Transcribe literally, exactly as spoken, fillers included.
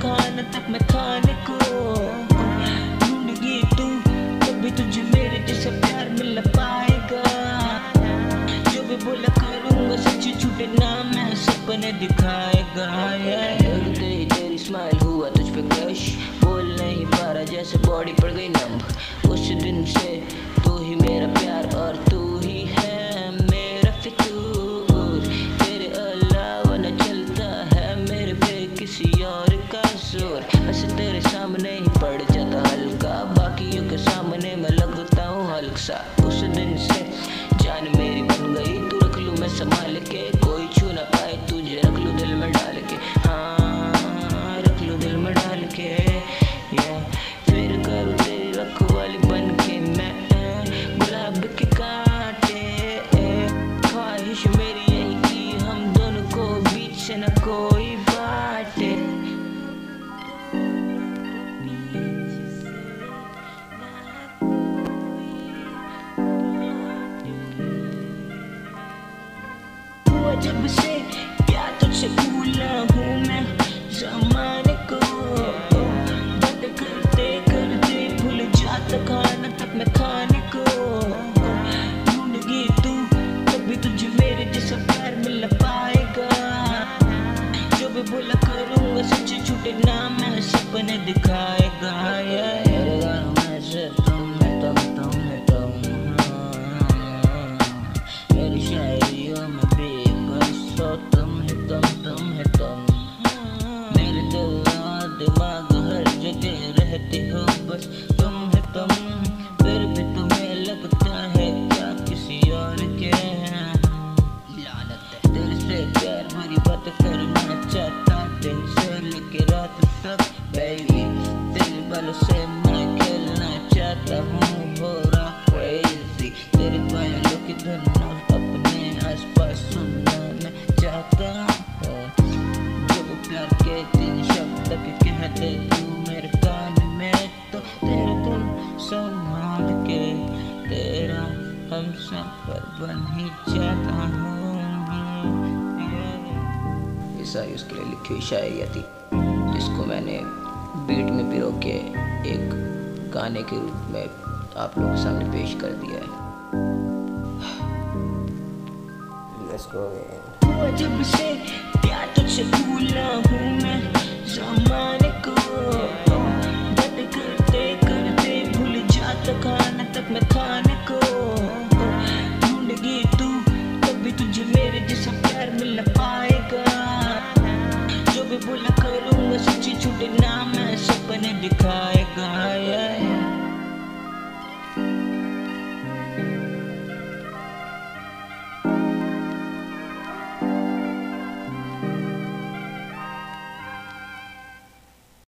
खाना तक मैं खाने को ढूंढगी तू, कभी तुझे मेरे जैसा प्यार मिल पाएगा। जो भी बोला करूँगा सच झूठे ना मैं सपने दिखाएगा। देखते ही तेरी स्माइल हुआ तुझ पे क्रश, बोल नहीं पा रहा जैसे बॉडी पड़ गई नंब। उस दिन से तू ही मेरा प्यार और तू ही है मेरा फितूर। तेरे अलावा न चलता है मेरे पे किसी और का जोर। वैसे तेरे सामने ही पड़ जाता हल्का, बाकियों के सामने मैं लगता हूँ हल्क सा। उस दिन से जान मेरी बन गई, तू रख लूँ मैं संभाल के, कोई छू ना पाए तुझे रख लूँ दिल में डाल के। हाँ रख लूँ दिल में डाल के, या फिर करूँ तेरी रखवाली बन के मैं गुलाब के कांटे। ख्वाहिश मेरी यही कि हम दोनों को बीच से न कोई बाटे। जब से प्यार तुझसे भूला हूँ मैं ज़माने को, बातें करते करते भूल जाता खाना तक मैं खाने को ढूंढगी तू, कभी तुझे मेरे जैसा प्यार मिल पाएगा। जो भी बोला करूँगा सच झूठे ना मैं सपने दिखाएगा। मेरे गानों में से तुम है तुम तुम है तुम, मेरी शायरियों में भी तो तुम है तुम तुम है तुम। मेरे दिल और दिमाग हर जगह रहते हो बस तुम है तुम। फिर भी तुम्हें लगता है क्या किसी और के हैं। लानत है दिल से प्यार भरी बात करना चाहता, दिन से लेके रात तक बेबी तेरे बालों से मैं खेलना चाहता हूँ पूरा क्रेजी। तेरे बालों की धुन अपने आसपास सुनना मैं चाहता हूँ। जब प्यार के तीन शब्द तक कहते तू मेरे कान में, तो तेरा दिल संभाल के तेरा हम सफर बन ही जाता हूँ। ये सारी उसके लिए लिखी हुई शायरी थी जिसको मैंने बीट में पिरो के एक गाने के रूप में आप लोगों के सामने पेश कर दिया है। Let's go again. जब से प्यार तुझसे भूला हूँ मैं ज़माने को, बातें करते करते भूल जाता खाना तक मैं खाने